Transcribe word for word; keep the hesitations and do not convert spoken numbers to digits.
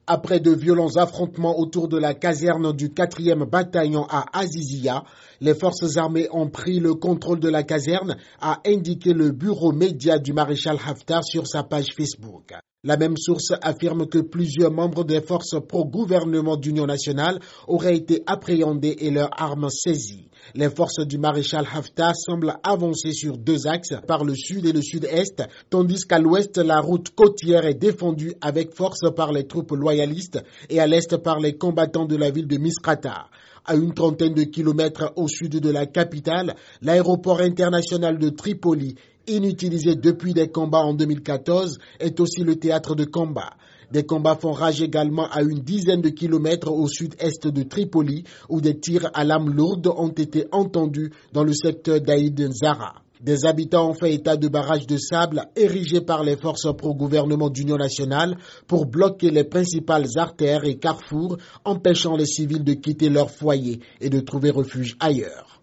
Après de violents affrontements autour de la caserne du quatrième bataillon à Azizia, les forces armées ont pris le contrôle de la caserne, a indiqué le bureau média du maréchal Haftar sur sa page Facebook. La même source affirme que plusieurs membres des forces pro-gouvernement d'Union nationale auraient été appréhendés et leurs armes saisies. Les forces du maréchal Haftar semblent avancer sur deux axes, par le sud et le sud-est, tandis qu'à l'ouest, la route côtière est défendue avec force par les troupes loyalistes et à l'est par les combattants de la ville de Misrata. À une trentaine de kilomètres au sud de la capitale, l'aéroport international de Tripoli, inutilisé depuis des combats en deux mille quatorze, est aussi le théâtre de combat. Des combats font rage également à une dizaine de kilomètres au sud-est de Tripoli, où des tirs à l'arme lourde ont été entendus dans le secteur d'Aïd Zara. Des habitants ont fait état de barrages de sable érigés par les forces pro-gouvernement d'Union nationale pour bloquer les principales artères et carrefours, empêchant les civils de quitter leur foyer et de trouver refuge ailleurs.